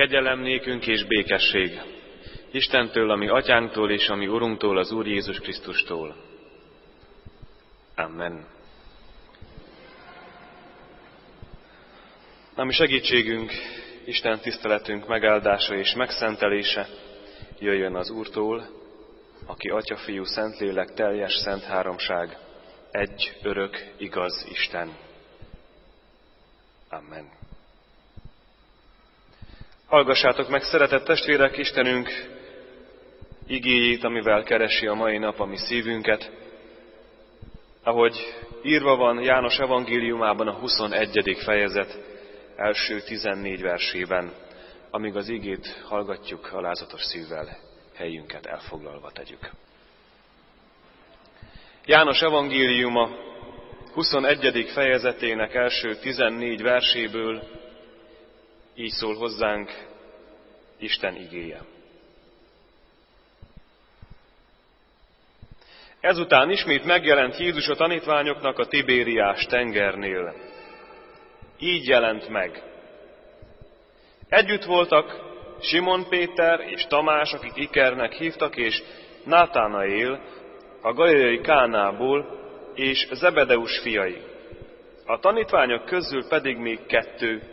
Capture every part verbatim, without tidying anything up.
Kegyelem nékünk és békesség Istentől, a mi atyánktól és a mi Urunktól, az Úr Jézus Krisztustól. Amen. A mi segítségünk, Isten tiszteletünk megáldása és megszentelése jöjjön az Úrtól, aki Atya, Fiú, Szentlélek, teljes szent háromság, egy örök, igaz Isten. Amen. Hallgassátok meg, szeretett testvérek, Istenünk igéjét, amivel keresi a mai nap a mi szívünket. Ahogy írva van János evangéliumában a huszonegyedik fejezet első tizennégy versében, amíg az igét hallgatjuk, alázatos szívvel helyünket elfoglalva tegyük. János evangéliuma huszonegyedik fejezetének első tizennégy verséből így szól hozzánk Isten igéje. Ezután ismét megjelent Jézus a tanítványoknak a Tibériás tengernél. Így jelent meg. Együtt voltak Simon Péter és Tamás, akik Ikernek hívtak, és Nátánaél, a galileai Kánából, és Zebedeus fiai. A tanítványok közül pedig még kettő.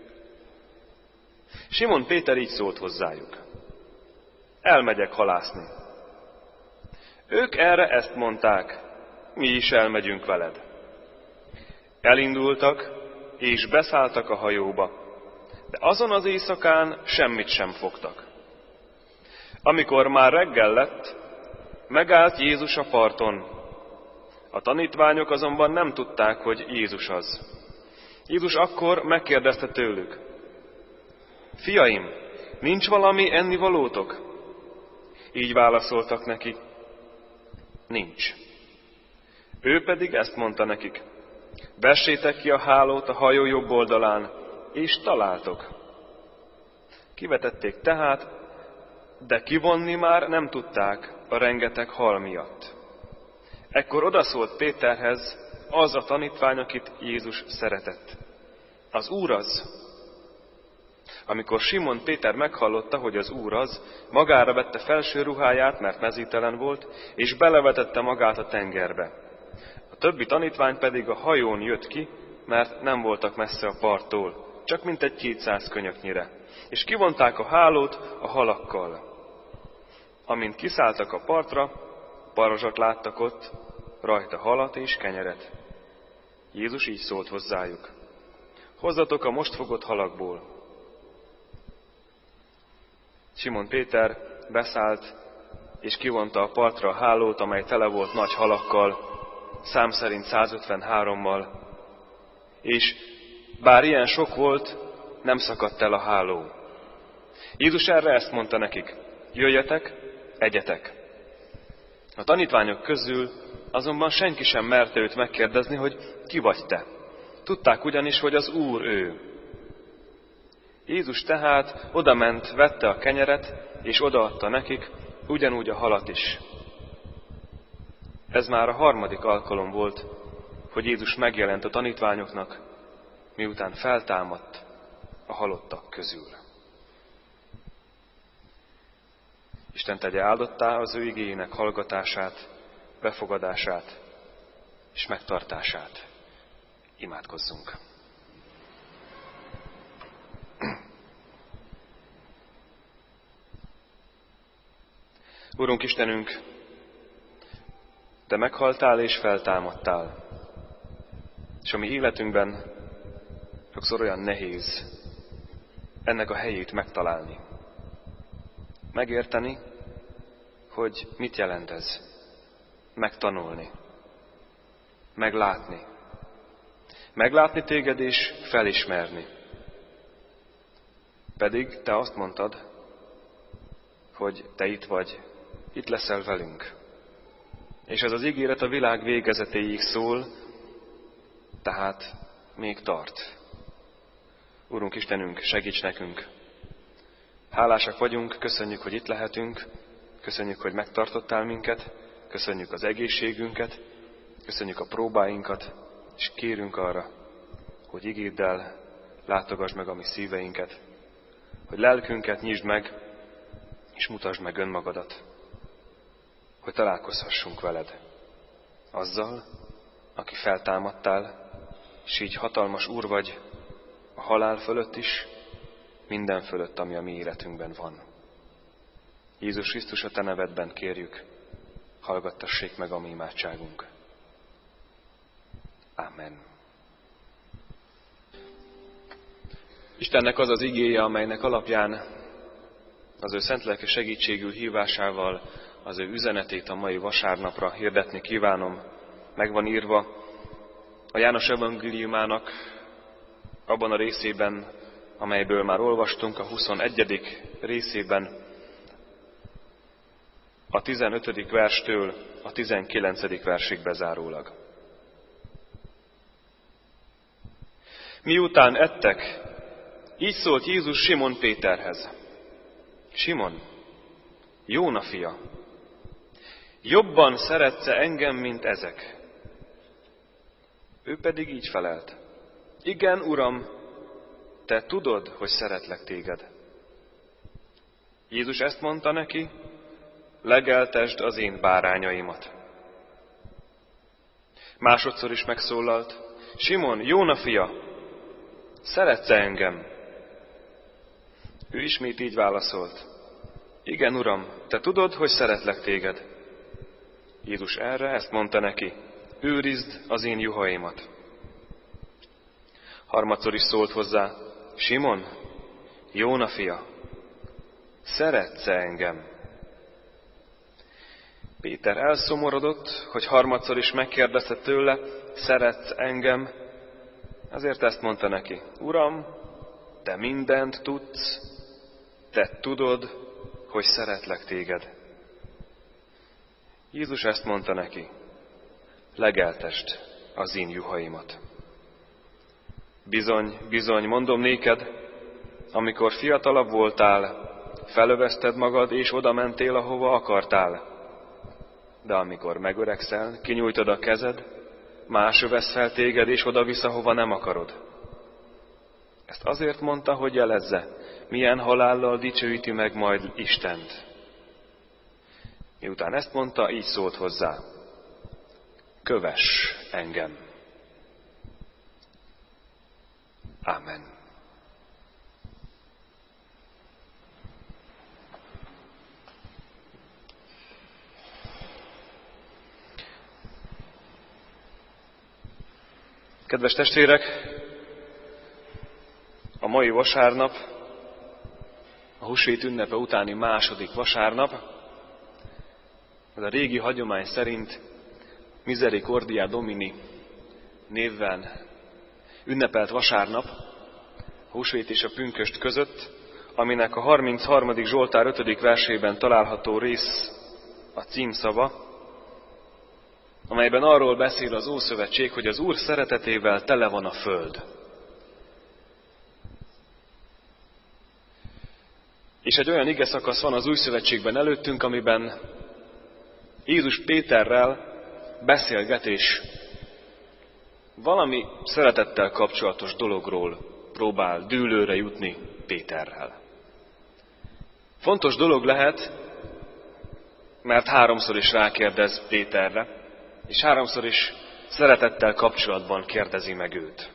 Simon Péter így szólt hozzájuk: elmegyek halászni. Ők erre ezt mondták: mi is elmegyünk veled. Elindultak, és beszálltak a hajóba, de azon az éjszakán semmit sem fogtak. Amikor már reggel lett, megállt Jézus a parton. A tanítványok azonban nem tudták, hogy Jézus az. Jézus akkor megkérdezte tőlük: fiaim, nincs valami ennivalótok? Így válaszoltak neki: nincs. Ő pedig ezt mondta nekik: vessétek ki a hálót a hajó jobb oldalán, és találtok. Kivetették tehát, de kivonni már nem tudták a rengeteg hal miatt. Ekkor odaszólt Péterhez az a tanítvány, akit Jézus szeretett: az Úr az. Amikor Simon Péter meghallotta, hogy az Úr az, magára vette felső ruháját, mert mezítelen volt, és belevetette magát a tengerbe. A többi tanítvány pedig a hajón jött ki, mert nem voltak messze a parttól, csak mintegy kétszáz könyöknyire, és kivonták a hálót a halakkal. Amint kiszálltak a partra, parazsat láttak ott, rajta halat és kenyeret. Jézus így szólt hozzájuk: hozzatok a most fogott halakból. Simon Péter beszállt, és kivonta a partra a hálót, amely tele volt nagy halakkal, szám szerint százötvenhárommal, és bár ilyen sok volt, nem szakadt el a háló. Jézus erre ezt mondta nekik: jöjjetek, egyetek. A tanítványok közül azonban senki sem merte őt megkérdezni, hogy ki vagy te. Tudták ugyanis, hogy az Úr ő. Jézus tehát odament, vette a kenyeret, és odaadta nekik, ugyanúgy a halat is. Ez már a harmadik alkalom volt, hogy Jézus megjelent a tanítványoknak, miután feltámadt a halottak közül. Isten tegye áldottá az ő igéjének hallgatását, befogadását és megtartását. Imádkozzunk! Urunk Istenünk, Te meghaltál és feltámadtál, és a mi életünkben sokszor olyan nehéz ennek a helyét megtalálni. Megérteni, hogy mit jelent ez. Megtanulni. Meglátni. Meglátni téged és felismerni. Pedig Te azt mondtad, hogy Te itt vagy, itt leszel velünk. És ez az ígéret a világ végezetéig szól, tehát még tart. Urunk Istenünk, segíts nekünk! Hálásak vagyunk, köszönjük, hogy itt lehetünk, köszönjük, hogy megtartottál minket, köszönjük az egészségünket, köszönjük a próbáinkat, és kérünk arra, hogy igéddel látogass meg a mi szíveinket, hogy lelkünket nyisd meg, és mutasd meg önmagadat, hogy találkozhassunk veled, azzal, aki feltámadtál, és így hatalmas Úr vagy a halál fölött is, minden fölött, ami a mi életünkben van. Jézus Krisztus, a te nevedben kérjük, hallgattassék meg a mi imádságunk. Amen. Istennek az az igéje, amelynek alapján az ő szent lelke segítségül hívásával az ő üzenetét a mai vasárnapra hirdetni kívánom. Meg van írva a János evangéliumának abban a részében, amelyből már olvastunk, a huszonegyedik részében, a tizenötödik verstől a tizenkilencedik versig bezárólag. Miután ettek, így szólt Jézus Simon Péterhez. Simon, Jóna fia, jobban szeretsz-e engem, mint ezek? Ő pedig így felelt. Igen, Uram, te tudod, hogy szeretlek téged. Jézus ezt mondta neki, legeltesd az én bárányaimat. Másodszor is megszólalt, Simon, Jóna fia, szeretsz-e engem? Ő ismét így válaszolt, igen, Uram, te tudod, hogy szeretlek téged. Jézus erre ezt mondta neki, őrizd az én juhaimat. Harmadszor is szólt hozzá, Simon, Jóna fia, szeretsz-e engem? Péter elszomorodott, hogy harmadszor is megkérdezte tőle, szeretsz engem? Azért ezt mondta neki, Uram, te mindent tudsz, te tudod, hogy szeretlek téged. Jézus ezt mondta neki, legeltesd az én juhaimat. Bizony, bizony, mondom néked, amikor fiatalabb voltál, felövezted magad, és oda mentél, ahova akartál. De amikor megöregszel, kinyújtod a kezed, más övesz fel téged, és oda visz, ahova nem akarod. Ezt azért mondta, hogy jelezze, milyen halállal dicsőíti meg majd Istent. Miután ezt mondta, így szólt hozzá, kövess engem. Ámen. Kedves testvérek, a mai vasárnap, a húsvét ünnepe utáni második vasárnap, ez a régi hagyomány szerint Misericordia Domini névvel ünnepelt vasárnap, a húsvét és a pünkösd között, aminek a harmincharmadik Zsoltár ötödik versében található rész a címszava, amelyben arról beszél az Ószövetség, hogy az Úr szeretetével tele van a föld. És egy olyan ige szakasz van az Új Szövetségben előttünk, amiben Jézus Péterrel beszélget, és valami szeretettel kapcsolatos dologról próbál dűlőre jutni Péterrel. Fontos dolog lehet, mert háromszor is rákérdez Péterre, és háromszor is szeretettel kapcsolatban kérdezi meg őt.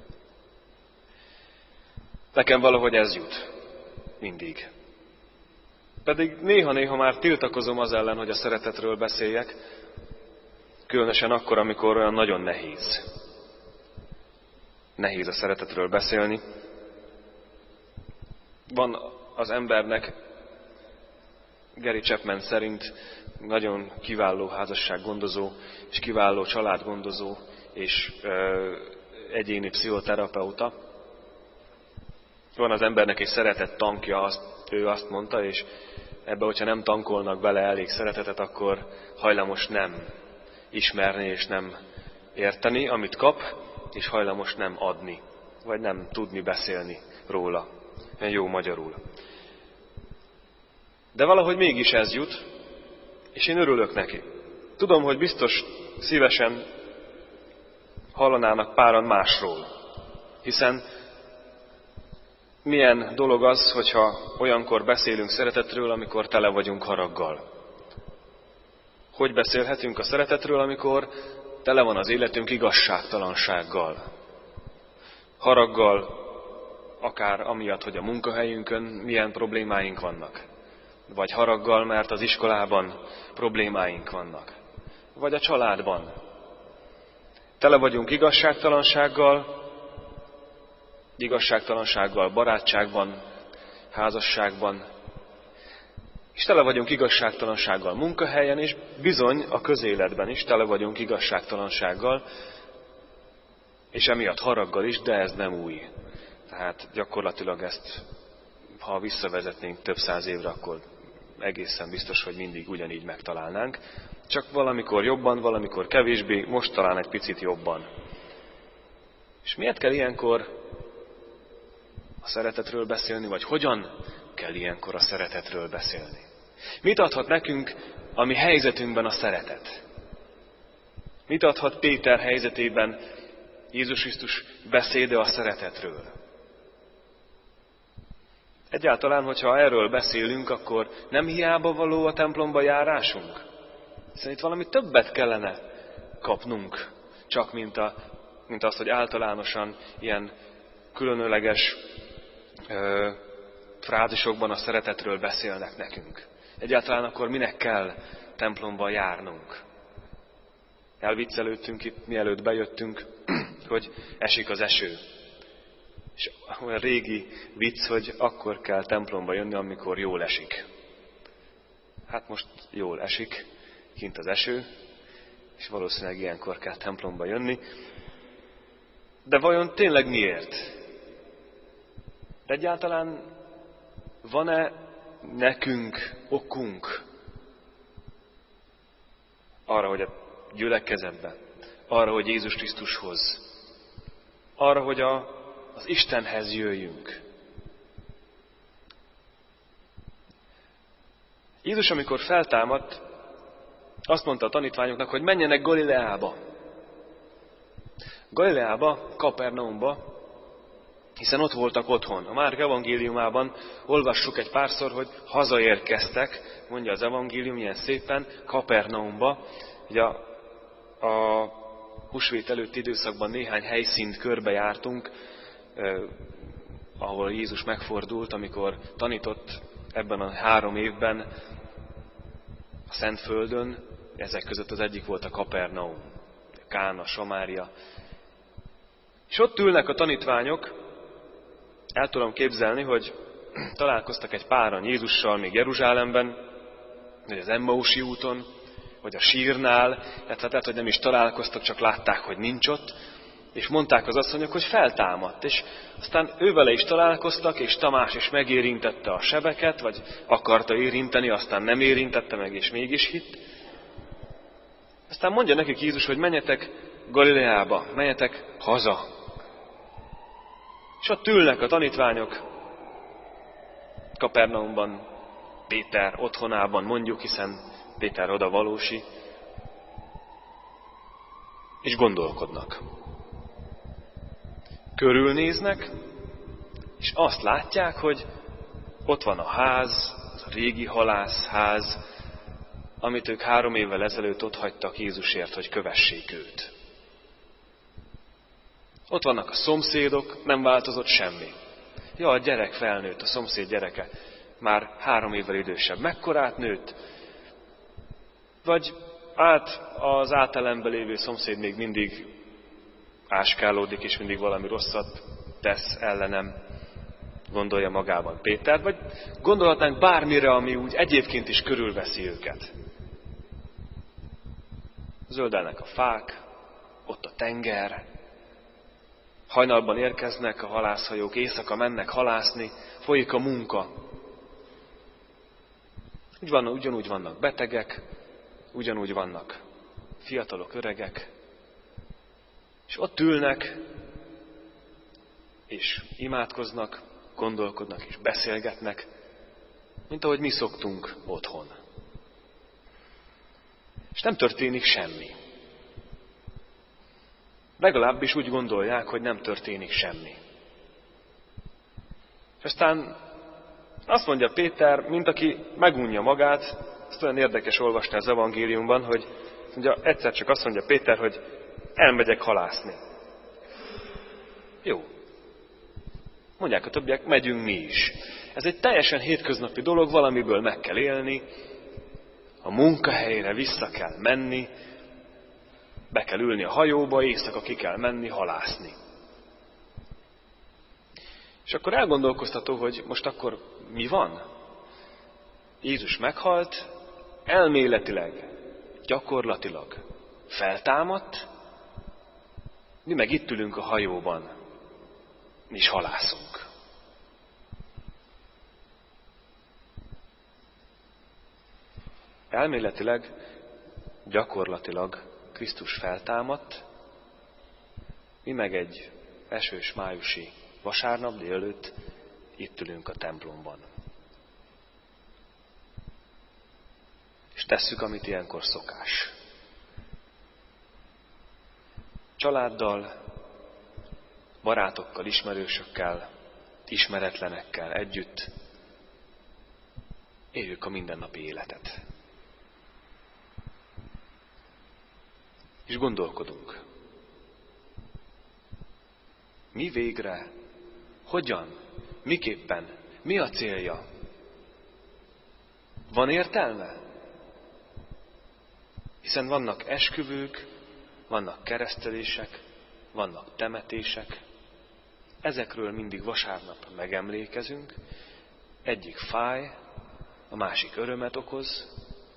Nekem valahogy ez jut. Mindig. Pedig néha-néha már tiltakozom az ellen, hogy a szeretetről beszéljek, különösen akkor, amikor olyan nagyon nehéz. Nehéz a szeretetről beszélni. Van az embernek, Gary Chapman szerint nagyon kiváló házassággondozó, és kiváló családgondozó, és ö, egyéni pszichoterapeuta. Van az embernek egy szeretet tankja, azt, ő azt mondta, és ebbe, hogyha nem tankolnak bele elég szeretetet, akkor hajlamos nem ismerni és nem érteni, amit kap, és hajlamos nem adni, vagy nem tudni beszélni róla. Jó magyarul. De valahogy mégis ez jut, és én örülök neki. Tudom, hogy biztos szívesen hallanának páran másról, hiszen milyen dolog az, hogyha olyankor beszélünk szeretetről, amikor tele vagyunk haraggal. Hogy beszélhetünk a szeretetről, amikor tele van az életünk igazságtalansággal, haraggal, akár amiatt, hogy a munkahelyünkön milyen problémáink vannak, vagy haraggal, mert az iskolában problémáink vannak, vagy a családban. Tele vagyunk igazságtalansággal, igazságtalansággal barátságban, házasságban, és tele vagyunk igazságtalansággal munkahelyen, és bizony a közéletben is tele vagyunk igazságtalansággal, és emiatt haraggal is, de ez nem új. Tehát gyakorlatilag ezt, ha visszavezetnénk több száz évre, akkor egészen biztos, hogy mindig ugyanígy megtalálnánk. Csak valamikor jobban, valamikor kevésbé, most talán egy picit jobban. És miért kell ilyenkor a szeretetről beszélni, vagy hogyan kell ilyenkor a szeretetről beszélni? Mit adhat nekünk a mi helyzetünkben a szeretet? Mit adhat Péter helyzetében Jézus Krisztus beszéde a szeretetről? Egyáltalán, hogyha erről beszélünk, akkor nem hiába való a templomba járásunk? Hiszen itt valami többet kellene kapnunk, csak mint, a, mint azt, hogy általánosan ilyen különleges ö, frázisokban a szeretetről beszélnek nekünk. Egyáltalán akkor minek kell templomba járnunk? Elviccelődtünk itt, mielőtt bejöttünk, hogy esik az eső. És olyan régi vicc, hogy akkor kell templomba jönni, amikor jól esik. Hát most jól esik, kint az eső, és valószínűleg ilyenkor kell templomba jönni. De vajon tényleg miért? De egyáltalán van-e nekünk okunk arra, hogy a gyülekezetbe, arra, hogy Jézus Krisztushoz, arra, hogy a, az Istenhez jöjjünk? Jézus, amikor feltámadt, azt mondta a tanítványoknak, hogy menjenek Galileába. Galileába, Kapernaumba, hiszen ott voltak otthon. A Márk evangéliumában olvassuk egy párszor, hogy hazaérkeztek, mondja az evangélium ilyen szépen, Kapernaumba. Ugye a, a húsvét előtti időszakban néhány helyszínt körbejártunk, eh, ahol Jézus megfordult, amikor tanított ebben a három évben a Szentföldön. Ezek között az egyik volt a Kapernaum, Kána, Samária. És ott ülnek a tanítványok. El tudom képzelni, hogy találkoztak egy páran Jézussal még Jeruzsálemben, vagy az Emmausi úton, vagy a sírnál, tehát lehet, hogy nem is találkoztak, csak látták, hogy nincs ott, és mondták az asszonyok, hogy feltámadt, és aztán ővele is találkoztak, és Tamás is megérintette a sebeket, vagy akarta érinteni, aztán nem érintette meg, és mégis hitt. Aztán mondja nekik Jézus, hogy menjetek Galileába, menjetek haza. És ott ülnek a tanítványok Kapernaumban, Péter otthonában mondjuk, hiszen Péter oda valósi, és gondolkodnak. Körülnéznek, és azt látják, hogy ott van a ház, az a régi halászház, amit ők három évvel ezelőtt ott hagytak Jézusért, hogy kövessék őt. Ott vannak a szomszédok, nem változott semmi. Ja, a gyerek felnőtt, a szomszéd gyereke már három évvel idősebb. Mekkorát nőtt? Vagy át az átelemben lévő szomszéd még mindig áskálódik, és mindig valami rosszat tesz ellenem, gondolja magában Péter, vagy gondolhatnánk bármire, ami úgy egyébként is körülveszi őket. Zöldelnek a fák, ott a tenger, hajnalban érkeznek a halászhajók, éjszaka mennek halászni, folyik a munka. Úgy vannak, ugyanúgy vannak betegek, ugyanúgy vannak fiatalok, öregek, és ott ülnek, és imádkoznak, gondolkodnak és beszélgetnek, mint ahogy mi szoktunk otthon. És nem történik semmi. Legalábbis úgy gondolják, hogy nem történik semmi. aztán azt mondja Péter, mint aki megunja magát, ezt olyan érdekes olvasni az evangéliumban, hogy mondja, egyszer csak azt mondja Péter, hogy elmegyek halászni. Jó. Mondják a többiek, megyünk mi is. Ez egy teljesen hétköznapi dolog, valamiből meg kell élni, a munkahelyre vissza kell menni, be kell ülni a hajóba, éjszaka ki kell menni halászni. És akkor elgondolkoztató, hogy most akkor mi van? Jézus meghalt, elméletileg, gyakorlatilag feltámadt, mi meg itt ülünk a hajóban, mi is halászunk. Elméletileg, gyakorlatilag Krisztus feltámadt, mi meg egy esős májusi vasárnap délelőtt itt ülünk a templomban. És tesszük, amit ilyenkor szokás. Családdal, barátokkal, ismerősökkel, ismeretlenekkel együtt éljük a mindennapi életet. És gondolkodunk. Mi végre, hogyan, miképpen, mi a célja? Van értelme? Hiszen vannak esküvők, vannak keresztelések, vannak temetések. Ezekről mindig vasárnap megemlékezünk. Egyik fáj, a másik örömet okoz,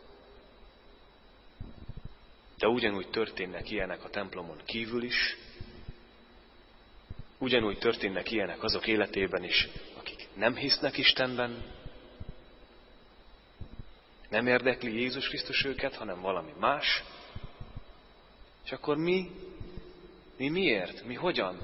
de ugyanúgy történnek ilyenek a templomon kívül is, ugyanúgy történnek ilyenek azok életében is, akik nem hisznek Istenben, nem érdekli Jézus Krisztus őket, hanem valami más. És akkor mi, mi miért, mi hogyan?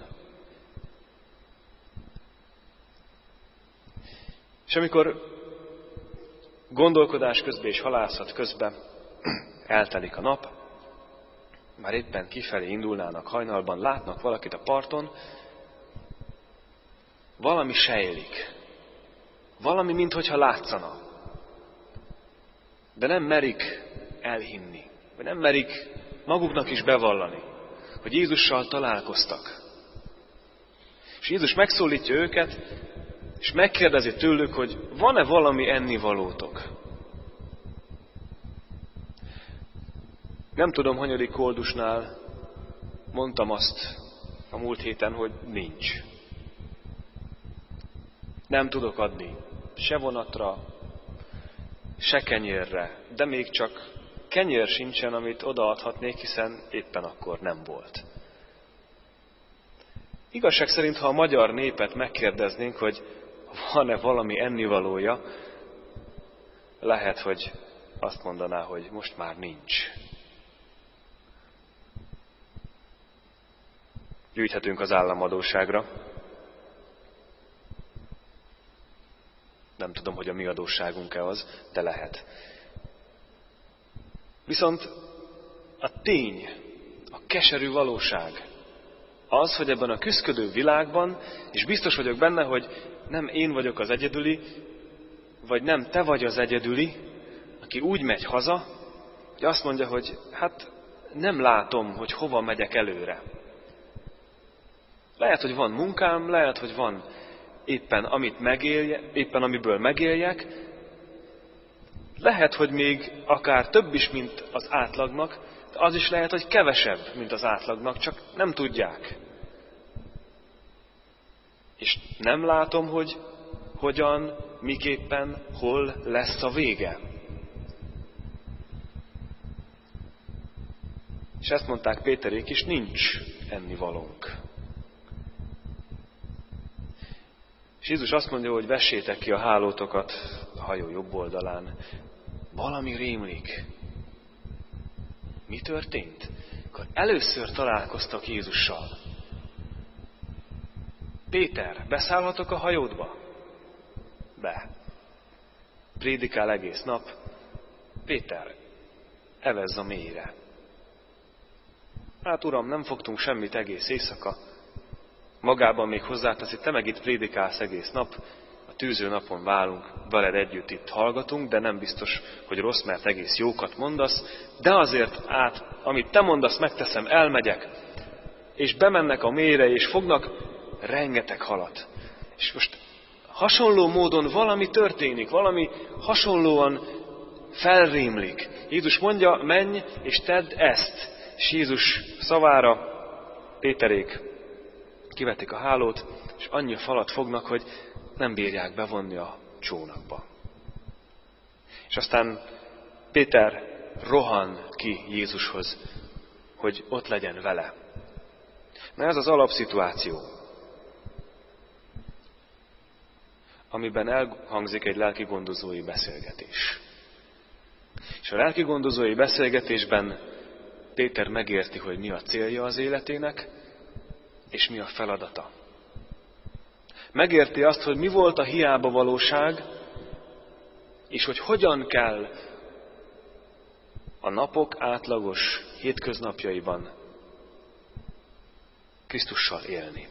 És amikor gondolkodás közben és halászat közben eltelik a nap, már éppen kifelé indulnának hajnalban, látnak valakit a parton, valami sejlik. Valami, minthogyha látszana. De nem merik elhinni. Vagy nem merik maguknak is bevallani, hogy Jézussal találkoztak. És Jézus megszólítja őket, és megkérdezi tőlük, hogy van-e valami ennivalótok? Nem tudom, hanyadik koldusnál mondtam azt a múlt héten, hogy nincs. Nem tudok adni se vonatra, se kenyérre, de még csak kenyér sincsen, amit odaadhatnék, hiszen éppen akkor nem volt. Igazság szerint, ha a magyar népet megkérdeznénk, hogy van-e valami ennivalója, lehet, hogy azt mondaná, hogy most már nincs. Gyűjthetünk az államadósságra. Nem tudom, hogy a mi adósságunk-e az, de lehet. Viszont a tény, a keserű valóság az, hogy ebben a küszködő világban, és biztos vagyok benne, hogy nem én vagyok az egyedüli, vagy nem te vagy az egyedüli, aki úgy megy haza, hogy azt mondja, hogy hát nem látom, hogy hova megyek előre. Lehet, hogy van munkám, lehet, hogy van éppen, amit megélje, éppen amiből megéljek, lehet, hogy még akár több is, mint az átlagnak, de az is lehet, hogy kevesebb, mint az átlagnak, csak nem tudják. És nem látom, hogy hogyan, miképpen, hol lesz a vége. És ezt mondták Péterék is, nincs ennivalónk. És Jézus azt mondja, hogy vessétek ki a hálótokat a hajó jobb oldalán. Valami rémlik. Mi történt? Akkor először találkoztak Jézussal. Péter, beszállhatok a hajódba? Be. Prédikál egész nap. Péter, evezz a mélyre. Hát uram, nem fogtunk semmit egész éjszaka. Magában még hozzáteszi, te meg itt prédikálsz egész nap, a tűző napon válunk, veled együtt itt hallgatunk, de nem biztos, hogy rossz, mert egész jókat mondasz, de azért át, amit te mondasz, megteszem, elmegyek, és bemennek a mélyre, és fognak rengeteg halat. És most hasonló módon valami történik, valami hasonlóan felrémlik. Jézus mondja, menj és tedd ezt. És Jézus szavára Péterék kivetik a hálót, és annyi falat fognak, hogy nem bírják bevonni a csónakba. És aztán Péter rohan ki Jézushoz, hogy ott legyen vele. Na ez az alapszituáció, amiben elhangzik egy lelkigondozói beszélgetés. És a lelkigondozói beszélgetésben Péter megérti, hogy mi a célja az életének, és mi a feladata. Megérti azt, hogy mi volt a hiába valóság, és hogy hogyan kell a napok átlagos hétköznapjaiban Krisztussal élni.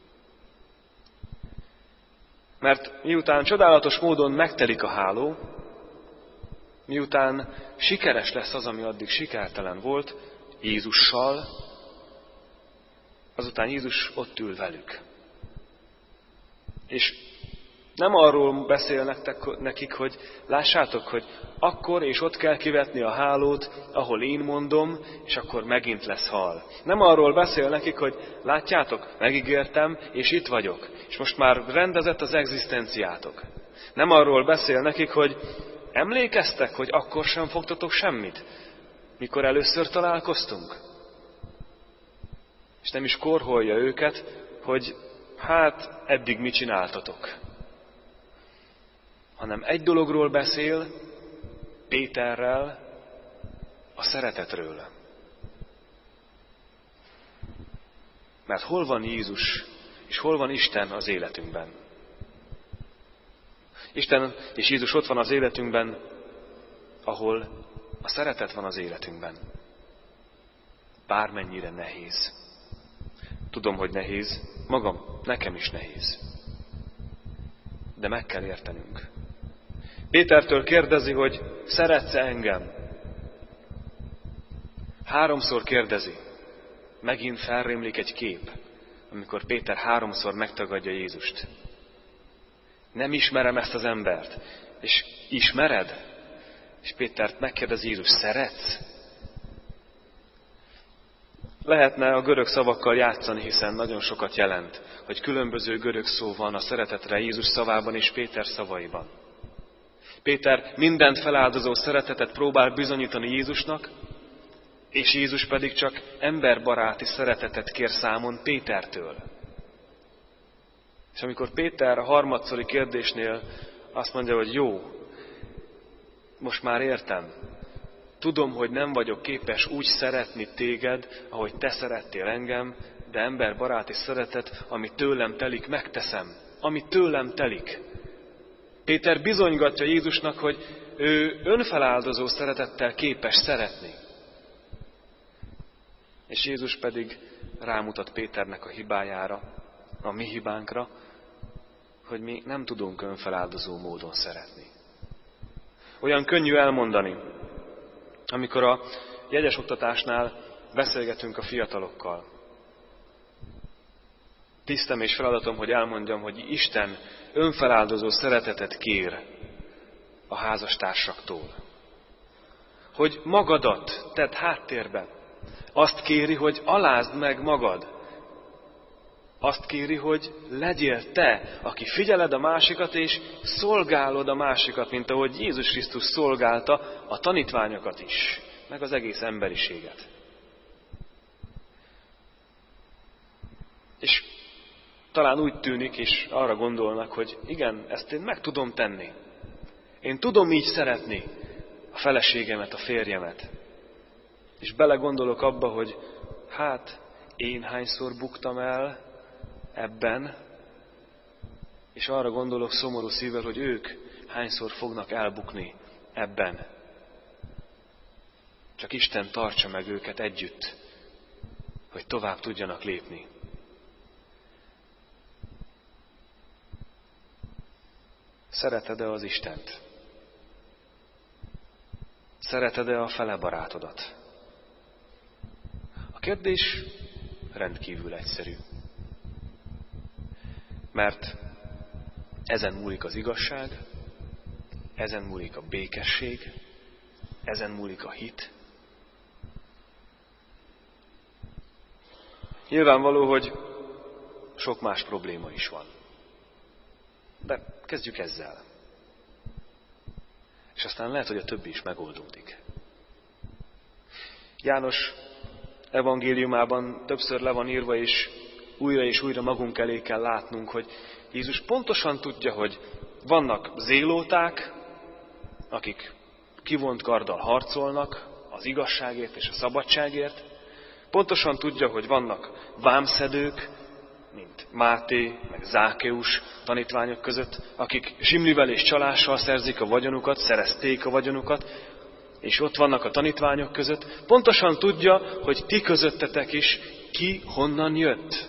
Mert miután csodálatos módon megtelik a háló, miután sikeres lesz az, ami addig sikertelen volt, Jézussal, azután Jézus ott ül velük. És nem arról beszél nektek, nekik, hogy lássátok, hogy akkor és ott kell kivetni a hálót, ahol én mondom, és akkor megint lesz hal. Nem arról beszél nekik, hogy látjátok, megígértem, és itt vagyok, és most már rendezett az egzisztenciátok. Nem arról beszél nekik, hogy emlékeztek, hogy akkor sem fogtatok semmit, mikor először találkoztunk? És nem is korholja őket, hogy hát eddig mit csináltatok. Hanem egy dologról beszél, Péterrel, a szeretetről. Mert hol van Jézus, és hol van Isten az életünkben? Isten és Jézus ott van az életünkben, ahol a szeretet van az életünkben. Bármennyire nehéz. Tudom, hogy nehéz, magam, nekem is nehéz. De meg kell értenünk. Pétertől kérdezi, hogy szeretsz-e engem? Háromszor kérdezi. Megint felrémlik egy kép, amikor Péter háromszor megtagadja Jézust. Nem ismerem ezt az embert. És ismered? És Pétert megkérdezi Jézus, szeretsz? Lehetne a görög szavakkal játszani, hiszen nagyon sokat jelent, hogy különböző görög szó van a szeretetre Jézus szavában és Péter szavaiban. Péter mindent feláldozó szeretetet próbál bizonyítani Jézusnak, és Jézus pedig csak emberbaráti szeretetet kér számon Pétertől. És amikor Péter a harmadszori kérdésnél azt mondja, hogy jó, most már értem, tudom, hogy nem vagyok képes úgy szeretni téged, ahogy te szerettél engem, de emberbaráti szeretet, ami tőlem telik, megteszem. Ami tőlem telik. Péter bizonygatja Jézusnak, hogy ő önfeláldozó szeretettel képes szeretni. És Jézus pedig rámutat Péternek a hibájára, a mi hibánkra, hogy mi nem tudunk önfeláldozó módon szeretni. Olyan könnyű elmondani, amikor a jegyes oktatásnál beszélgetünk a fiatalokkal. Tisztem és feladatom, hogy elmondjam, hogy Isten önfeláldozó szeretetet kér a házastársaktól. Hogy magadat tedd háttérbe. Azt kéri, hogy alázd meg magad. Azt kéri, hogy legyél te, aki figyeled a másikat és szolgálod a másikat, mint ahogy Jézus Krisztus szolgálta a tanítványokat is, meg az egész emberiséget. És talán úgy tűnik, és arra gondolnak, hogy igen, ezt én meg tudom tenni. Én tudom így szeretni a feleségemet, a férjemet. És belegondolok abba, hogy hát én hányszor buktam el ebben, és arra gondolok szomorú szívvel, hogy ők hányszor fognak elbukni ebben. Csak Isten tartsa meg őket együtt, hogy tovább tudjanak lépni. Szereted-e az Istent? Szereted-e a fele barátodat? A kérdés rendkívül egyszerű. Mert ezen múlik az igazság, ezen múlik a békesség, ezen múlik a hit. Nyilvánvaló, hogy sok más probléma is van. De kezdjük ezzel. És aztán lehet, hogy a többi is megoldódik. János evangéliumában többször le van írva, és újra és újra magunk elé kell látnunk, hogy Jézus pontosan tudja, hogy vannak zélóták, akik kivont karddal harcolnak az igazságért és a szabadságért. Pontosan tudja, hogy vannak vámszedők, mint Máté, meg Zákeus tanítványok között, akik zsimlivel és csalással szerzik a vagyonukat, szerezték a vagyonukat, és ott vannak a tanítványok között. Pontosan tudja, hogy ti közöttetek is ki honnan jött.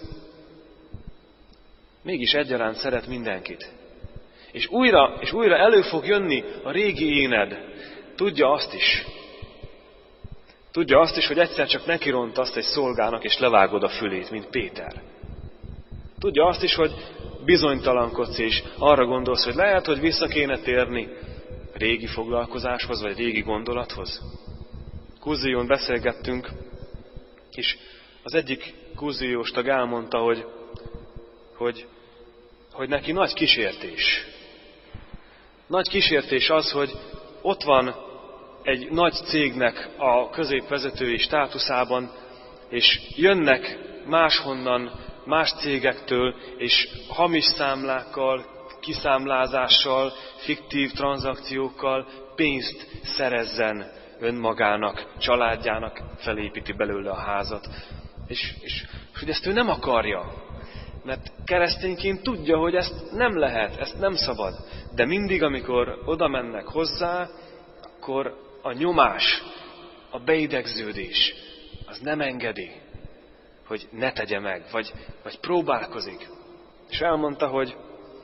Mégis egyaránt szeret mindenkit. És újra és újra elő fog jönni a régi éned. Tudja azt is. Tudja azt is, hogy egyszer csak nekirontasz egy szolgának, és levágod a fülét, mint Péter. Tudja azt is, hogy bizonytalankodsz, és arra gondolsz, hogy lehet, hogy vissza kéne térni régi foglalkozáshoz, vagy régi gondolathoz. Kurzión beszélgettünk, és az egyik kurziós tag elmondta, hogy, hogy, hogy neki nagy kísértés. Nagy kísértés az, hogy ott van egy nagy cégnek a középvezetői státuszában, és jönnek máshonnan, más cégektől, és hamis számlákkal, kiszámlázással, fiktív tranzakciókkal pénzt szerezzen önmagának, családjának, felépíti belőle a házat. És, és, és hogy ezt ő nem akarja, mert keresztényként tudja, hogy ezt nem lehet, ezt nem szabad. De mindig, amikor oda mennek hozzá, akkor a nyomás, a beidegződés, az nem engedi, hogy ne tegye meg, vagy, vagy próbálkozik. És elmondta, hogy,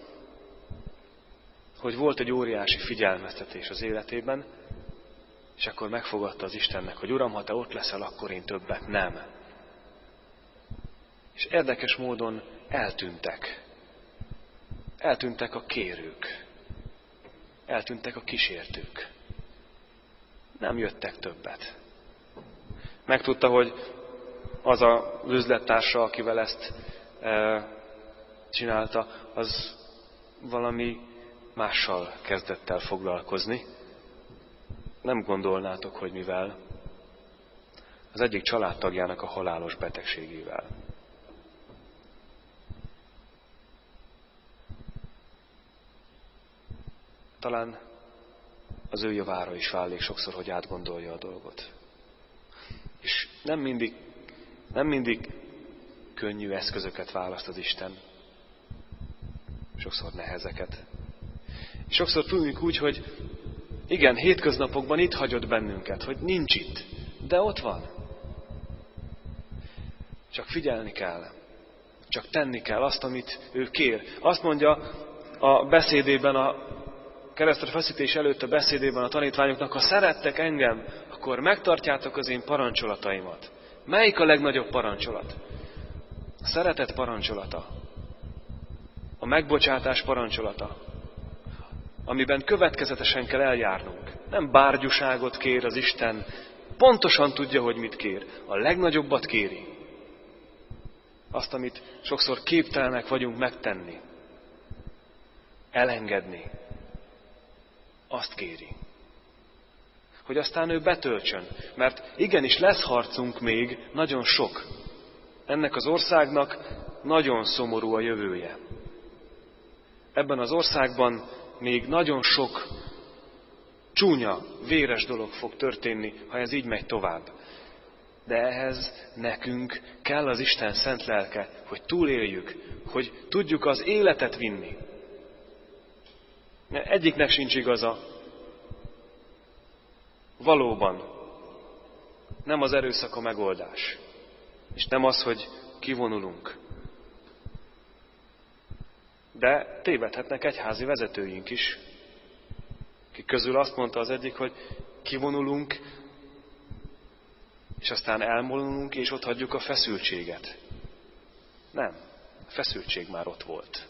hogy volt egy óriási figyelmeztetés az életében, és akkor megfogadta az Istennek, hogy Uram, ha te ott leszel, akkor én többet nem. És érdekes módon eltűntek. Eltűntek a kérők. Eltűntek a kísértők. Nem jöttek többet. Megtudta, hogy az az üzlettársa, akivel ezt e, csinálta, az valami mással kezdett el foglalkozni. Nem gondolnátok, hogy mivel. Az egyik családtagjának a halálos betegségével. Talán az ő javára is válik sokszor, hogy átgondolja a dolgot. És nem mindig, nem mindig könnyű eszközöket választ az Isten. Sokszor nehezeket. És sokszor tűnik úgy, hogy igen, hétköznapokban itt hagyott bennünket, hogy nincs itt, de ott van. Csak figyelni kell. Csak tenni kell azt, amit ő kér. Azt mondja a beszédében, a keresztre feszítés előtt a beszédében a tanítványoknak, ha szerettek engem, akkor megtartjátok az én parancsolataimat. Melyik a legnagyobb parancsolat? A szeretet parancsolata. A megbocsátás parancsolata. Amiben következetesen kell eljárnunk. Nem bárgyúságot kér az Isten, pontosan tudja, hogy mit kér. A legnagyobbat kéri. Azt, amit sokszor képtelenek vagyunk megtenni. Elengedni. Azt kéri. Hogy aztán ő betöltsön. Mert igenis lesz harcunk még nagyon sok. Ennek az országnak nagyon szomorú a jövője. Ebben az országban még nagyon sok csúnya, véres dolog fog történni, ha ez így megy tovább. De ehhez nekünk kell az Isten szent lelke, hogy túléljük, hogy tudjuk az életet vinni. Egyiknek sincs igaza. Valóban nem az erőszak a megoldás. És nem az, hogy kivonulunk. De tévedhetnek egyházi vezetőink is, akik közül azt mondta az egyik, hogy kivonulunk, és aztán elmolulunk, és ott hagyjuk a feszültséget. Nem, a feszültség már ott volt.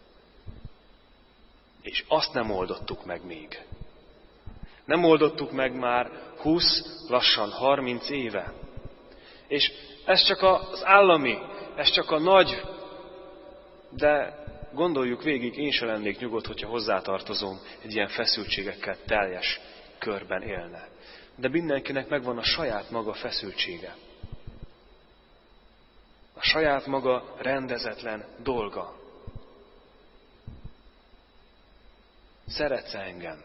És azt nem oldottuk meg még. Nem oldottuk meg már húsz, lassan harminc éve. És ez csak az állami, ez csak a nagy, de gondoljuk végig, én se lennék nyugodt, hogyha hozzátartozom egy ilyen feszültségekkel teljes körben élne. De mindenkinek megvan a saját maga feszültsége. A saját maga rendezetlen dolga. Szeretsz engem?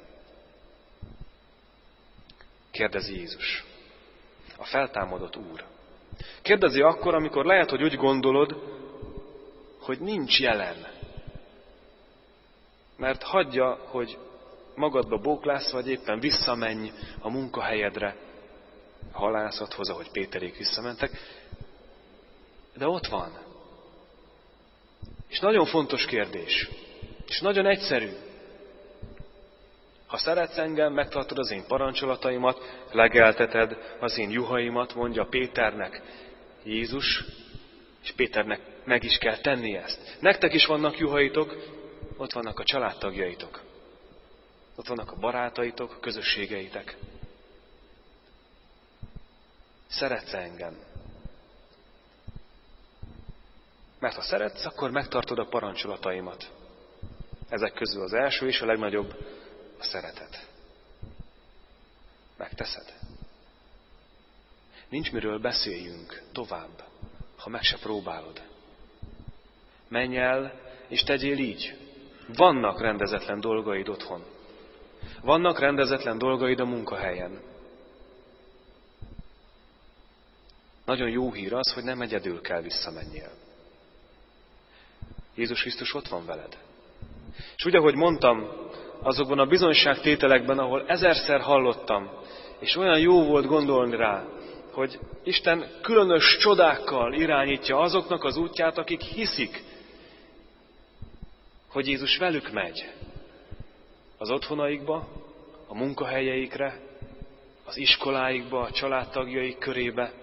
Kérdezi Jézus. A feltámadott Úr. Kérdezi akkor, amikor lehet, hogy úgy gondolod, hogy nincs jelen. Mert hagyja, hogy magadba bóklász, vagy éppen visszamenj a munkahelyedre, a halászathoz, ahogy Péterék visszamentek. De ott van. És nagyon fontos kérdés. És nagyon egyszerű. Ha szeretsz engem, megtartod az én parancsolataimat, legelteted az én juhaimat, mondja Péternek Jézus, és Péternek meg is kell tenni ezt. Nektek is vannak juhaitok, ott vannak a családtagjaitok. Ott vannak a barátaitok, a közösségeitek. Szeretsz engem? Mert ha szeretsz, akkor megtartod a parancsolataimat. Ezek közül az első és a legnagyobb a szeretet. Megteszed? Nincs miről beszéljünk tovább, ha meg se próbálod. Menj el, és tegyél így. Vannak rendezetlen dolgaid otthon. Vannak rendezetlen dolgaid a munkahelyen. Nagyon jó hír az, hogy nem egyedül kell visszamenjél. Jézus Krisztus ott van veled. És úgy, ahogy mondtam, azokban a bizonyságtételekben, ahol ezerszer hallottam, és olyan jó volt gondolni rá, hogy Isten különös csodákkal irányítja azoknak az útját, akik hiszik, hogy Jézus velük megy az otthonaikba, a munkahelyeikre, az iskoláikba, a családtagjaik körébe.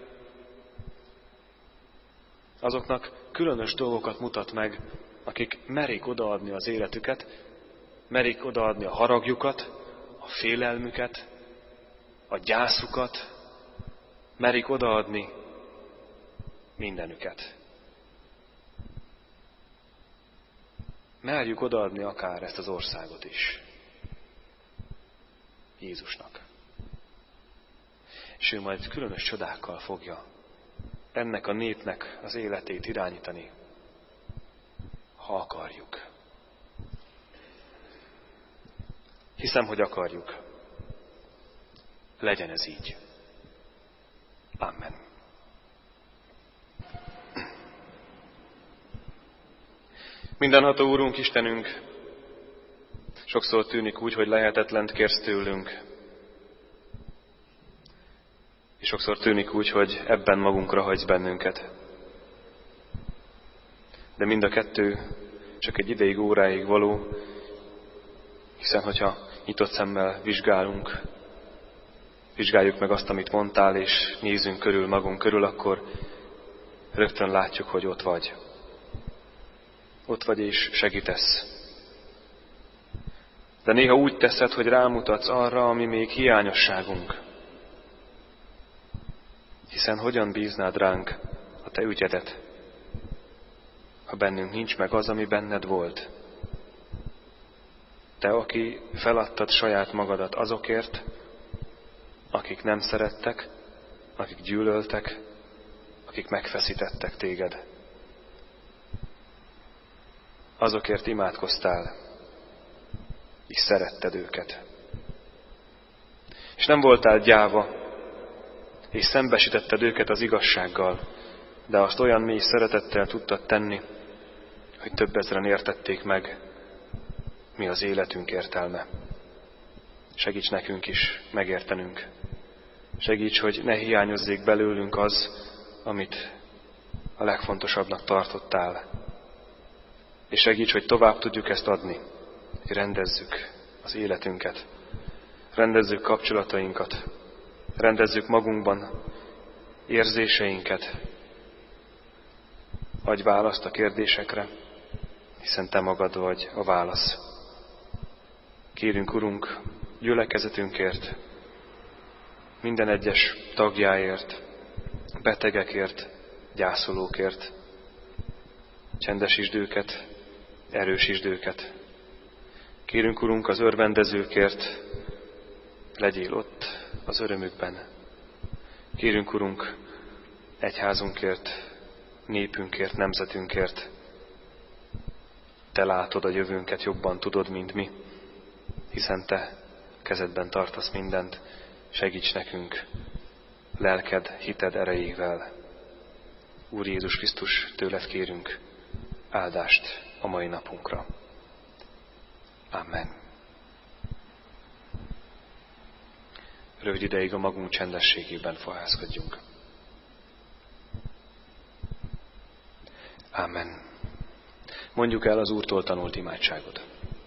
Azoknak különös dolgokat mutat meg, akik merik odaadni az életüket, merik odaadni a haragjukat, a félelmüket, a gyászukat, merik odaadni mindenüket. Merjük odaadni akár ezt az országot is Jézusnak. És ő majd különös csodákkal fogja ennek a népnek az életét irányítani, ha akarjuk. Hiszem, hogy akarjuk. Legyen ez így. Amen. Mindenható Úrunk, Istenünk, sokszor tűnik úgy, hogy lehetetlent kérsz tőlünk. És sokszor tűnik úgy, hogy ebben magunkra hagysz bennünket. De mind a kettő csak egy ideig, óráig való, hiszen hogyha nyitott szemmel vizsgálunk, vizsgáljuk meg azt, amit mondtál, és nézzünk körül magunk körül, akkor rögtön látjuk, hogy ott vagy. Ott vagy és segítesz. De néha úgy teszed, hogy rámutatsz arra, ami még hiányosságunk. Hiszen hogyan bíznád ránk a te ügyedet, ha bennünk nincs meg az, ami benned volt. Te, aki feladtad saját magadat azokért, akik nem szerettek, akik gyűlöltek, akik megfeszítettek téged. Azokért imádkoztál, és szeretted őket. És nem voltál gyáva, és szembesítetted őket az igazsággal, de azt olyan mély szeretettel tudtad tenni, hogy több ezren értették meg, mi az életünk értelme. Segíts nekünk is megértenünk. Segíts, hogy ne hiányozzék belőlünk az, amit a legfontosabbnak tartottál. és segíts, hogy tovább tudjuk ezt adni. Rendezzük az életünket, rendezzük kapcsolatainkat, rendezzük magunkban érzéseinket. Adj választ a kérdésekre, hiszen Te magad vagy a válasz. Kérünk, Urunk, gyülekezetünkért, minden egyes tagjáért, betegekért, gyászolókért. Csendesítsd őket, erősítsd őket. Kérünk, Urunk, az örvendezőkért, legyél ott az örömükben. Kérünk, Urunk, egyházunkért, népünkért, nemzetünkért. Te látod a jövőnket, jobban tudod, mint mi, hiszen Te kezedben tartasz mindent. Segíts nekünk lelked, hited erejével. Úr Jézus Krisztus, tőled kérünk áldást a mai napunkra. Amen. Rövid ideig a magunk csendességében fohászkodjunk. Amen. Mondjuk el az Úrtól tanult imádságot.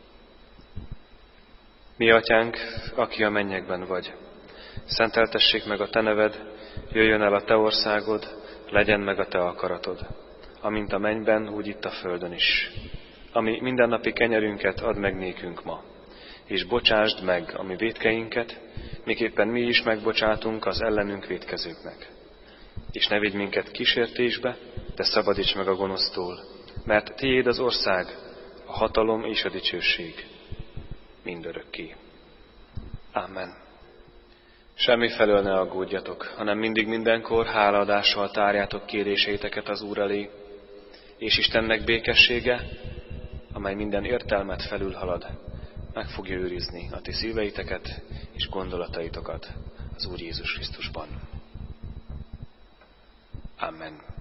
Mi atyánk, aki a mennyekben vagy, szenteltessék meg a te neved, jöjjön el a te országod, legyen meg a te akaratod, amint a mennyben, úgy itt a földön is. Ami mindennapi kenyerünket add meg nékünk ma, és bocsásd meg a mi vétkeinket, miképpen mi is megbocsátunk az ellenünk vétkezőknek. És ne vigy minket kísértésbe, de szabadíts meg a gonosztól, mert tiéd az ország, a hatalom és a dicsőség mindörökké. Amen. Semmi felől ne aggódjatok, hanem mindig mindenkor hálaadással tárjátok kéréseiteket az Úr elé, és Istennek békessége, amely minden értelmet felülhalad, meg fogja őrizni a ti szíveiteket és gondolataitokat az Úr Jézus Krisztusban. Amen.